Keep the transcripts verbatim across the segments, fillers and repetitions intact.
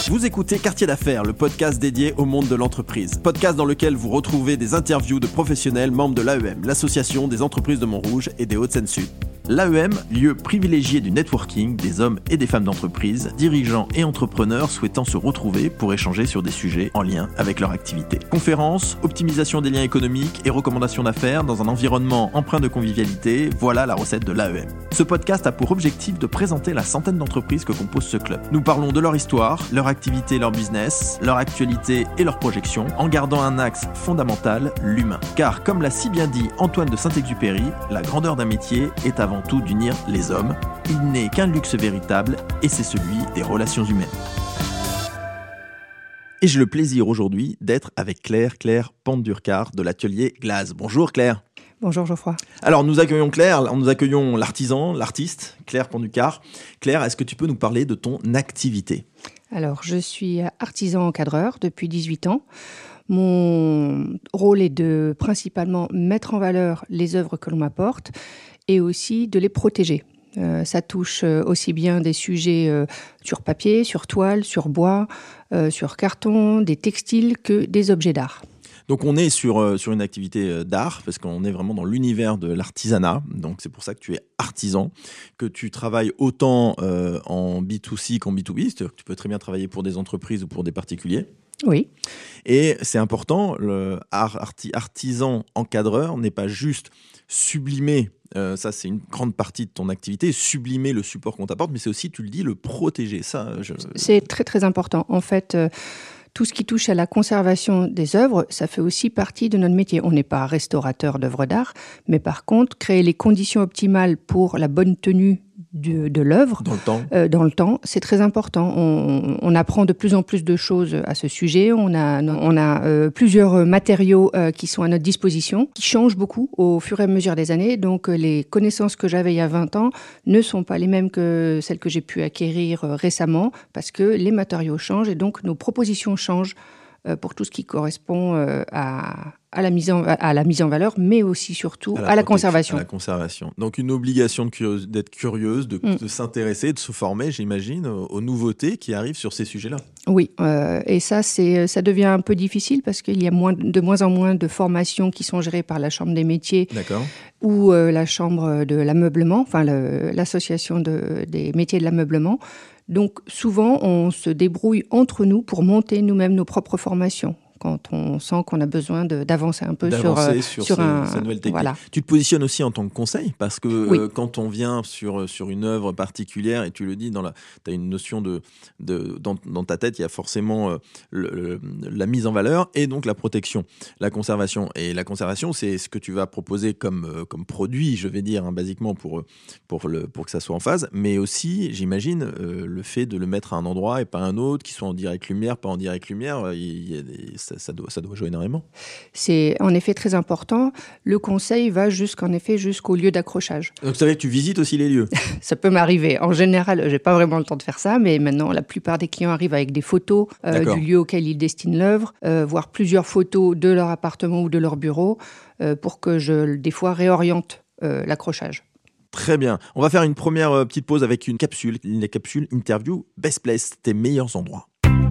Vous écoutez Quartier d'affaires, le podcast dédié au monde de l'entreprise. Podcast dans lequel vous retrouvez des interviews de professionnels membres de l'A E M, l'association des entreprises de Montrouge et des Hauts-de-Seine-Sud. L'A E M, lieu privilégié du networking des hommes et des femmes d'entreprise, dirigeants et entrepreneurs souhaitant se retrouver pour échanger sur des sujets en lien avec leur activité. Conférences, optimisation des liens économiques et recommandations d'affaires dans un environnement empreint de convivialité, voilà la recette de l'A E M. Ce podcast a pour objectif de présenter la centaine d'entreprises que compose ce club. Nous parlons de leur histoire, leur activité, leur business, leur actualité et leurs projections, en gardant un axe fondamental, l'humain. Car comme l'a si bien dit Antoine de Saint-Exupéry, la grandeur d'un métier est avant tout d'unir les hommes. Il n'est qu'un luxe véritable et c'est celui des relations humaines. Et j'ai le plaisir aujourd'hui d'être avec Claire, Claire Pente-Durcard de l'atelier Glaze. Bonjour Claire. Bonjour Geoffroy. Alors nous accueillons Claire, nous accueillons l'artisan, l'artiste, Claire Pente-Durcard. Claire, est-ce que tu peux nous parler de ton activité ? Alors je suis artisan encadreur depuis dix-huit ans. Mon rôle est de principalement mettre en valeur les œuvres que l'on m'apporte et aussi de les protéger. Euh, ça touche aussi bien des sujets euh, sur papier, sur toile, sur bois, euh, sur carton, des textiles que des objets d'art. Donc on est sur, euh, sur une activité d'art, parce qu'on est vraiment dans l'univers de l'artisanat, donc c'est pour ça que tu es artisan, que tu travailles autant euh, en B deux C qu'en B deux B, c'est-à-dire que tu peux très bien travailler pour des entreprises ou pour des particuliers. Oui. Et c'est important, le art, arti, artisan encadreur n'est pas juste sublimer, euh, ça c'est une grande partie de ton activité, sublimer le support qu'on t'apporte, mais c'est aussi, tu le dis, le protéger. Ça, je... C'est très très important. En fait, euh, tout ce qui touche à la conservation des œuvres, ça fait aussi partie de notre métier. On n'est pas restaurateur d'œuvres d'art, mais par contre, créer les conditions optimales pour la bonne tenue de, de l'œuvre dans le temps, euh, dans le temps, c'est très important. On, on apprend de plus en plus de choses à ce sujet. On a, on a euh, plusieurs matériaux euh, qui sont à notre disposition, qui changent beaucoup au fur et à mesure des années. Donc, euh, les connaissances que j'avais il y a vingt ans ne sont pas les mêmes que celles que j'ai pu acquérir euh, récemment, parce que les matériaux changent et donc nos propositions changent euh, pour tout ce qui correspond euh, à à la mise en à la mise en valeur, mais aussi surtout à la, à la conservation. À la conservation. Donc une obligation de curieuse, d'être curieuse, de, mm. de s'intéresser, de se former, j'imagine, aux, aux nouveautés qui arrivent sur ces sujets-là. Oui, euh, et ça, c'est ça devient un peu difficile parce qu'il y a moins, de moins en moins de formations qui sont gérées par la Chambre des métiers. D'accord. Ou euh, la Chambre de l'ameublement, enfin le, l'association de, des métiers de l'ameublement. Donc souvent, on se débrouille entre nous pour monter nous-mêmes nos propres formations, quand on sent qu'on a besoin de, d'avancer un peu d'avancer sur, sur, sur ces, un, ces nouvelles techniques. Voilà. Tu te positionnes aussi en tant que conseil, parce que oui. euh, quand on vient sur, sur une œuvre particulière, et tu le dis, tu as une notion de, de dans, dans ta tête, il y a forcément euh, le, le, la mise en valeur et donc la protection, la conservation. Et la conservation, c'est ce que tu vas proposer comme, euh, comme produit, je vais dire, hein, basiquement, pour, pour, le, pour que ça soit en phase, mais aussi, j'imagine, euh, le fait de le mettre à un endroit et pas à un autre, qui soit en direct lumière, pas en direct lumière, il y a des, ça, ça, doit, ça doit jouer énormément. C'est en effet très important. Le conseil va jusqu'en effet jusqu'au lieu d'accrochage. Donc ça veut dire que tu visites aussi les lieux. Ça peut m'arriver. En général, j'ai pas vraiment le temps de faire ça, mais maintenant la plupart des clients arrivent avec des photos euh, du lieu auquel ils destinent l'œuvre, euh, voire plusieurs photos de leur appartement ou de leur bureau, euh, pour que je des fois réoriente euh, l'accrochage. Très bien. On va faire une première euh, petite pause avec une capsule, une capsule interview Best Place, tes meilleurs endroits.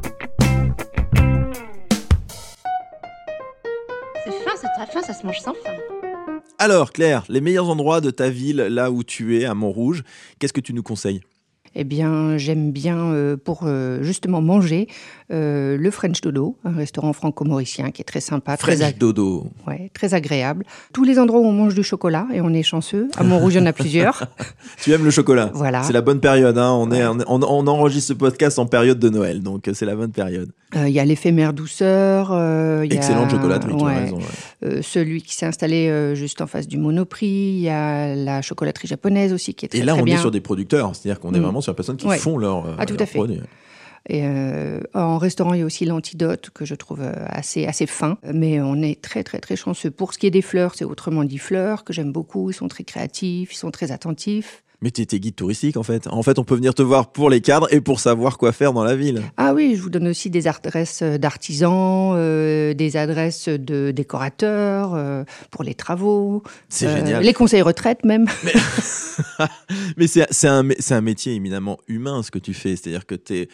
C'est très fin, ça se mange sans faim. Alors Claire, les meilleurs endroits de ta ville, là où tu es, à Montrouge, qu'est-ce que tu nous conseilles ? Eh bien, j'aime bien, euh, pour euh, justement manger, euh, le French Dodo, un restaurant franco-mauricien qui est très sympa. French très ag- Dodo. Ouais, très agréable. Tous les endroits où on mange du chocolat, et on est chanceux. À Montrouge, il y en a plusieurs. Tu aimes le chocolat ? Voilà. C'est la bonne période. Hein. On, ouais. est, on, on enregistre ce podcast en période de Noël, donc c'est la bonne période. Il euh, y a l'éphémère douceur. Euh, Excellente y a, chocolaterie, tu ouais, as raison. Ouais. Euh, celui qui s'est installé euh, juste en face du Monoprix. Il y a la chocolaterie japonaise aussi qui est très, très bien. Et là, on on bien. est sur des producteurs, c'est-à-dire qu'on est mmh. vraiment sur des personnes qui ouais. font leur, euh, ah, tout leur à fait. produit. Et euh, en restaurant, il y a aussi l'Antidote que je trouve assez, assez fin. Mais on est très, très, très chanceux. Pour ce qui est des fleurs, c'est autrement dit fleurs que j'aime beaucoup. Ils sont très créatifs, ils sont très attentifs. Mais tu es guide touristique, en fait. En fait, on peut venir te voir pour les cadres et pour savoir quoi faire dans la ville. Ah oui, je vous donne aussi des adresses d'artisans, euh, des adresses de décorateurs, euh, pour les travaux. C'est euh, génial. Les conseils retraite, même. Mais, Mais c'est, c'est, un, c'est un métier éminemment humain, ce que tu fais. C'est-à-dire que tu es...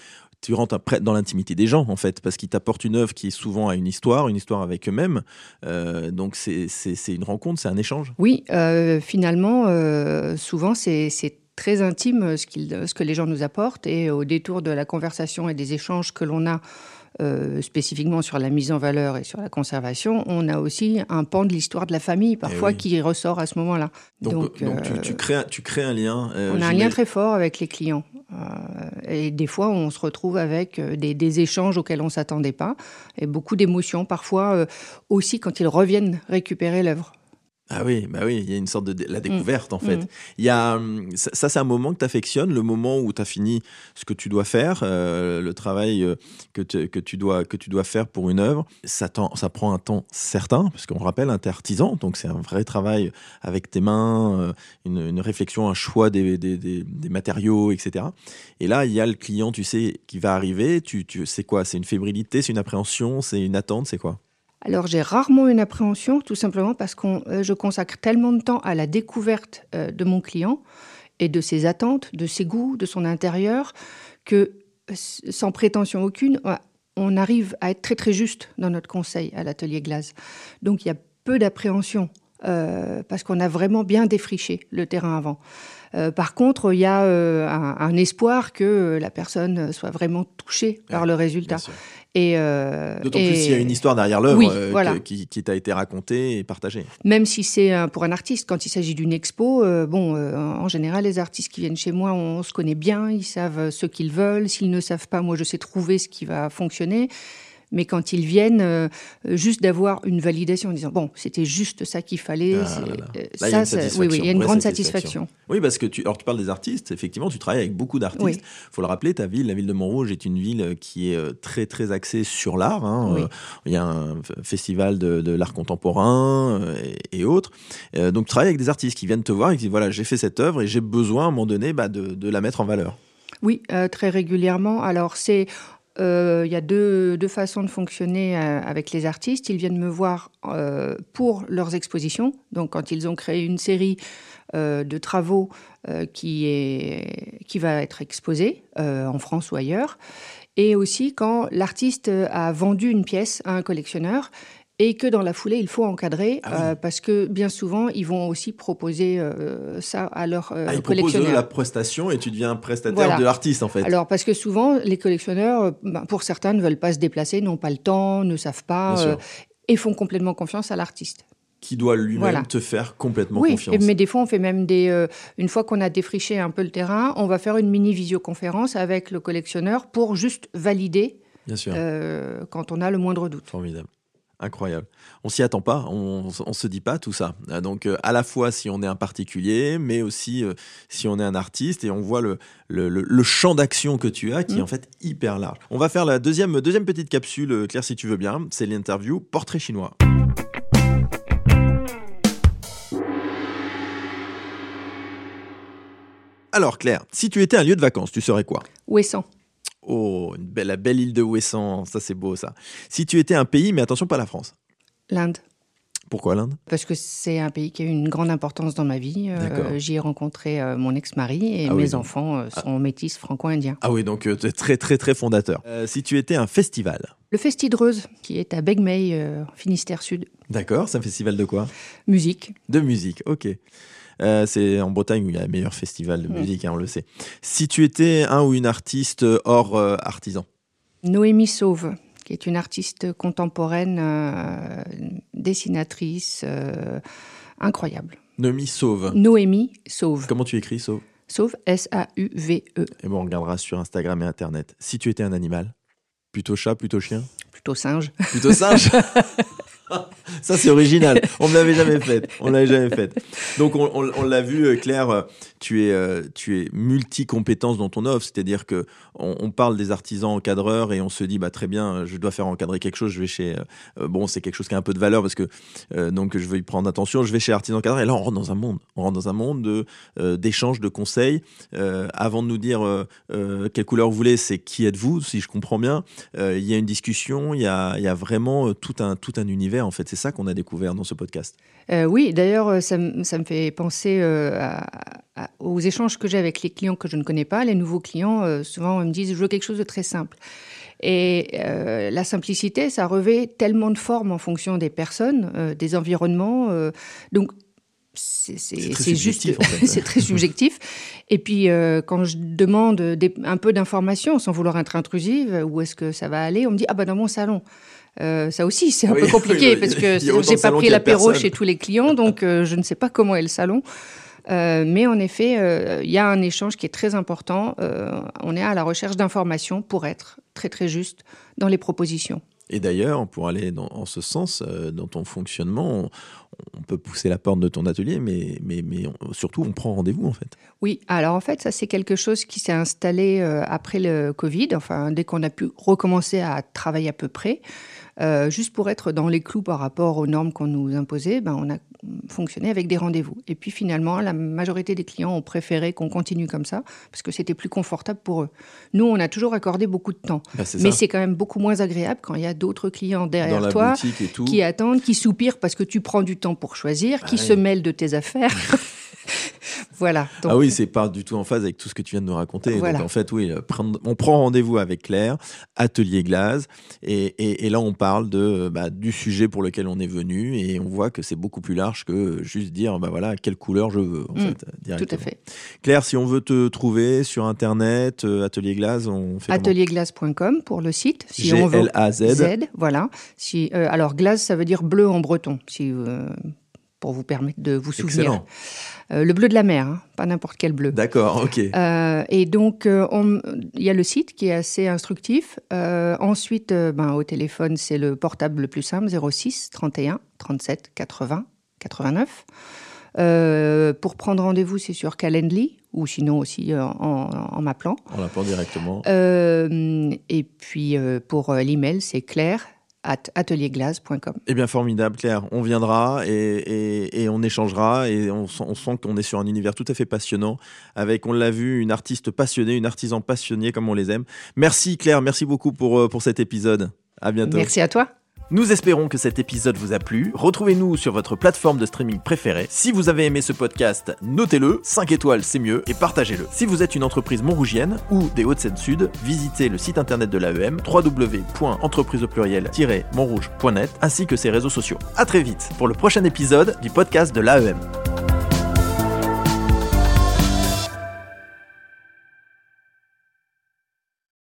tu rentres après dans l'intimité des gens, en fait, parce qu'ils t'apportent une œuvre qui souvent a une histoire, une histoire avec eux-mêmes. Euh, donc, c'est, c'est, c'est une rencontre, c'est un échange. Oui, euh, finalement, euh, souvent, c'est, c'est très intime ce, qu'il, ce que les gens nous apportent. Et au détour de la conversation et des échanges que l'on a euh, spécifiquement sur la mise en valeur et sur la conservation, on a aussi un pan de l'histoire de la famille, parfois, oui. qui ressort à ce moment-là. Donc, donc, donc euh, tu, tu, crées, tu crées un lien. Euh, on a un lien très fort avec les clients. Euh, et des fois, on se retrouve avec des, des échanges auxquels on ne s'attendait pas, et beaucoup d'émotions, parfois euh, aussi quand ils reviennent récupérer l'œuvre. Ah oui, bah oui, il y a une sorte de dé- la découverte mmh. en fait. Mmh. Il y a ça, ça c'est un moment que tu affectionnes, le moment où tu as fini ce que tu dois faire, euh, le travail euh, que, te, que tu dois que tu dois faire pour une œuvre. Ça, ça prend un temps certain parce qu'on rappelle, hein, t'es artisan, donc c'est un vrai travail avec tes mains, euh, une, une réflexion, un choix des, des, des, des matériaux, et cetera. Et là, il y a le client, tu sais, qui va arriver. Tu, tu, c'est quoi ? C'est une fébrilité, c'est une appréhension, c'est une attente, c'est quoi ? Alors, j'ai rarement une appréhension, tout simplement parce que euh, je consacre tellement de temps à la découverte euh, de mon client et de ses attentes, de ses goûts, de son intérieur, que sans prétention aucune, on arrive à être très très juste dans notre conseil à l'atelier Glaze. Donc, il y a peu d'appréhension euh, parce qu'on a vraiment bien défriché le terrain avant. Euh, par contre, il y a euh, un, un espoir que la personne soit vraiment touchée par ouais, le résultat. Et euh, D'autant et... plus s'il y a une histoire derrière l'œuvre oui, euh, voilà. que, qui, qui t'a été racontée et partagée. Même si c'est euh, pour un artiste, quand il s'agit d'une expo, euh, bon, euh, en général, les artistes qui viennent chez moi, on, on se connaît bien, ils savent ce qu'ils veulent. S'ils ne savent pas, moi, je sais trouver ce qui va fonctionner. Mais quand ils viennent, euh, juste d'avoir une validation en disant bon, c'était juste ça qu'il fallait. Ah, là, là. Euh, là, ça, ça oui, oui, il y a une grande satisfaction. satisfaction. Oui, parce que tu, alors tu parles des artistes. Effectivement, tu travailles avec beaucoup d'artistes. Il oui. faut le rappeler, ta ville, la ville de Montrouge, est une ville qui est très très axée sur l'art. Hein. Oui. Euh, il y a un festival de, de l'art contemporain euh, et, et autres. Euh, donc, tu travailles avec des artistes qui viennent te voir et qui disent voilà, j'ai fait cette œuvre et j'ai besoin à un moment donné bah, de, de la mettre en valeur. Oui, euh, très régulièrement. Alors c'est Il euh, y a deux, deux façons de fonctionner euh, avec les artistes. Ils viennent me voir euh, pour leurs expositions. Donc, quand ils ont créé une série euh, de travaux euh, qui, est, qui va être exposée euh, en France ou ailleurs. Et aussi quand l'artiste a vendu une pièce à un collectionneur et que dans la foulée, il faut encadrer ah oui. euh, parce que bien souvent, ils vont aussi proposer euh, ça à leurs euh, ah, ils collectionneurs. Ils proposent la prestation et tu deviens un prestataire voilà. de l'artiste, en fait. Alors, parce que souvent, les collectionneurs, ben, pour certains, ne veulent pas se déplacer, n'ont pas le temps, ne savent pas euh, et font complètement confiance à l'artiste. Qui doit lui-même voilà. te faire complètement oui, confiance. Oui, mais des fois, on fait même des... Euh, une fois qu'on a défriché un peu le terrain, on va faire une mini-visioconférence avec le collectionneur pour juste valider Bien sûr. Euh, quand on a le moindre doute. Formidable. Incroyable. On s'y attend pas, on, on se dit pas tout ça. Donc euh, à la fois si on est un particulier, mais aussi euh, si on est un artiste et on voit le, le, le, le champ d'action que tu as qui mmh. est en fait hyper large. On va faire la deuxième, deuxième petite capsule, Claire, si tu veux bien. C'est l'interview Portrait chinois. Alors Claire, si tu étais un lieu de vacances, tu serais quoi ? Ouessant. Oh, une belle, la belle île de Ouessant, ça c'est beau ça. Si tu étais un pays, mais attention, pas la France. L'Inde. Pourquoi l'Inde ? Parce que c'est un pays qui a eu une grande importance dans ma vie. Euh, j'y ai rencontré euh, mon ex-mari et ah mes oui, donc... enfants euh, sont ah. métis franco-indiens. Ah oui, donc euh, très très très fondateur. Euh, si tu étais un festival ? Le Festidreuse, qui est à Begmey, euh, Finistère Sud. D'accord, c'est un festival de quoi ? Musique. De musique, ok. Euh, c'est en Bretagne où il y a le meilleur festival de musique, mmh. hein, on le sait. Si tu étais un ou une artiste hors euh, artisan ? Noémie Sauve, qui est une artiste contemporaine, euh, dessinatrice, euh, incroyable. Noémie Sauve. Noémie Sauve. Comment tu écris Sauve ? Sauve, S A U V E. Et bon, on regardera sur Instagram et Internet. Si tu étais un animal ? Plutôt chat, plutôt chien ? Plutôt singe. Plutôt singe ? Ça, c'est original. On ne l'avait jamais fait. On l'avait jamais fait. Donc, on, on, on l'a vu, Claire, tu es, euh, tu es multi-compétence dans ton offre. C'est-à-dire qu'on on parle des artisans encadreurs et on se dit, bah, très bien, je dois faire encadrer quelque chose. Je vais chez... Euh, bon, c'est quelque chose qui a un peu de valeur parce que euh, donc, je veux y prendre attention. Je vais chez artisan encadreur. Et là, on rentre dans un monde. On rentre dans un monde de, euh, d'échanges, de conseils. Euh, avant de nous dire euh, euh, quelle couleur vous voulez, c'est qui êtes-vous, si je comprends bien. Euh, il y a une discussion. Il y a, il y a vraiment tout un, tout un univers univers, en fait. C'est ça qu'on a découvert dans ce podcast. Euh, oui, d'ailleurs, ça, m- ça me fait penser euh, à, à, aux échanges que j'ai avec les clients que je ne connais pas. Les nouveaux clients, euh, souvent, ils me disent « je veux quelque chose de très simple ». Et euh, la simplicité, ça revêt tellement de formes en fonction des personnes, euh, des environnements. Euh, donc, c'est, c'est, c'est, très c'est juste, en fait. c'est très subjectif. Et puis, euh, quand je demande des, un peu d'informations, sans vouloir être intrusive, où est-ce que ça va aller, on me dit « ah ben dans mon salon ». Euh, ça aussi, c'est un oui, peu compliqué oui, parce oui, que j'ai pas pris l'apéro chez tous les clients, donc euh, je ne sais pas comment est le salon. Euh, mais en effet, il euh, y a un échange qui est très important. Euh, on est à la recherche d'informations pour être très très juste dans les propositions. Et d'ailleurs, pour aller dans, en ce sens, euh, dans ton fonctionnement, on, on peut pousser la porte de ton atelier, mais, mais, mais on, surtout, on prend rendez-vous, en fait. Oui, alors en fait, ça, c'est quelque chose qui s'est installé euh, après le Covid, enfin, dès qu'on a pu recommencer à travailler à peu près. Euh, juste pour être dans les clous par rapport aux normes qu'on nous imposait, ben, on a fonctionné avec des rendez-vous. Et puis finalement, la majorité des clients ont préféré qu'on continue comme ça, parce que c'était plus confortable pour eux. Nous, on a toujours accordé beaucoup de temps. Ben, c'est mais ça. c'est quand même beaucoup moins agréable quand il y a d'autres clients derrière dans la toi boutique et tout. qui attendent, qui soupirent parce que tu prends du temps pour choisir, Ah qui ouais. se mêlent de tes affaires. Voilà. Donc, ah oui, c'est pas du tout en phase avec tout ce que tu viens de nous raconter. Voilà. Donc en fait, oui, on prend rendez-vous avec Claire, Atelier Glaze, et, et, et là on parle de, bah, du sujet pour lequel on est venu, et on voit que c'est beaucoup plus large que juste dire, bah voilà, quelle couleur je veux, en mmh, fait, directement. Tout à fait. Claire, si on veut te trouver sur Internet, euh, Atelier Glaze, on fait atelier glaze point com pour le site. Si G L A Z. Z, voilà. Si, euh, alors, glaze, ça veut dire bleu en breton, si, euh, pour vous permettre de vous souvenir. Excellent. Euh, le bleu de la mer, hein, pas n'importe quel bleu. D'accord, ok. Euh, et donc, euh, on, il y a le site qui est assez instructif. Euh, ensuite, euh, ben, au téléphone, c'est le portable le plus simple, zéro six trente et un trente-sept quatre-vingts quatre-vingt-neuf. Euh, pour prendre rendez-vous, c'est sur Calendly, ou sinon aussi euh, en, en m'appelant. En l'appelant directement. Euh, et puis, euh, pour euh, l'email, c'est claire at atelier glaze point com. Eh bien, formidable, Claire. On viendra et, et, et on échangera et on, on sent qu'on est sur un univers tout à fait passionnant avec, on l'a vu, une artiste passionnée, une artisan passionnée comme on les aime. Merci, Claire. Merci beaucoup pour, pour cet épisode. À bientôt. Merci à toi. Nous espérons que cet épisode vous a plu. Retrouvez-nous sur votre plateforme de streaming préférée. Si vous avez aimé ce podcast, notez-le, cinq étoiles c'est mieux, et partagez-le. Si vous êtes une entreprise montrougienne ou des Hauts-de-Seine-Sud, visitez le site internet de l'A E M, w w w point entreprise au pluriel tiret montrouge point net, ainsi que ses réseaux sociaux. À très vite pour le prochain épisode du podcast de l'A E M.